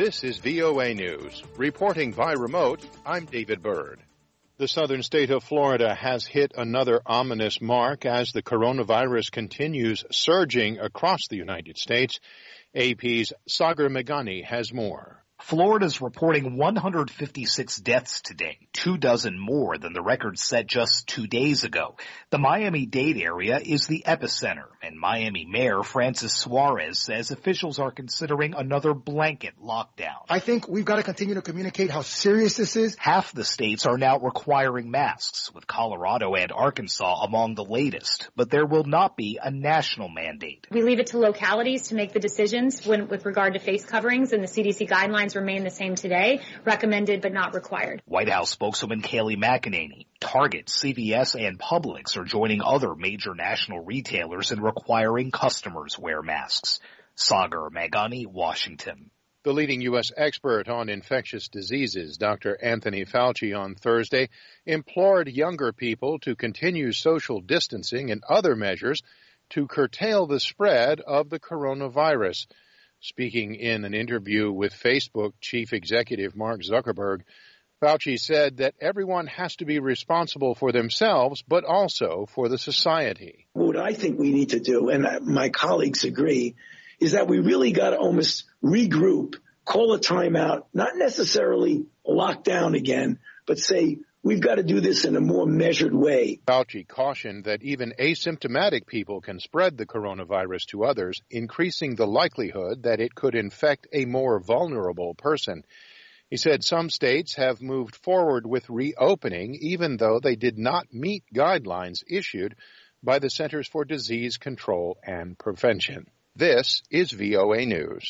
This is VOA News. Reporting by remote, I'm David Byrd. The southern state of Florida has hit another ominous mark as the coronavirus continues surging across the United States. AP's Sagar Meghani has more. Florida's reporting 156 deaths today, 24 more than the record set just 2 days ago. The Miami-Dade area is the epicenter, and Miami Mayor Francis Suarez says officials are considering another blanket lockdown. I think we've got to continue to communicate how serious this is. Half the states are now requiring masks, with Colorado and Arkansas among the latest, but there will not be a national mandate. We leave it to localities to make the decisions with regard to face coverings, and the CDC guidelines remain the same today, recommended but not required. White House spokeswoman Kayleigh McEnany, Target, CVS, and Publix are joining other major national retailers in requiring customers wear masks. Sagar Meghani, Washington. The leading U.S. expert on infectious diseases, Dr. Anthony Fauci, on Thursday implored younger people to continue social distancing and other measures to curtail the spread of the coronavirus. Speaking in an interview with Facebook chief executive Mark Zuckerberg, Fauci said that everyone has to be responsible for themselves, but also for the society. What I think we need to do, and my colleagues agree, is that we really got to almost regroup, call a timeout, not necessarily lock down again, but say, we've got to do this in a more measured way. Fauci cautioned that even asymptomatic people can spread the coronavirus to others, increasing the likelihood that it could infect a more vulnerable person. He said some states have moved forward with reopening, even though they did not meet guidelines issued by the Centers for Disease Control and Prevention. This is VOA News.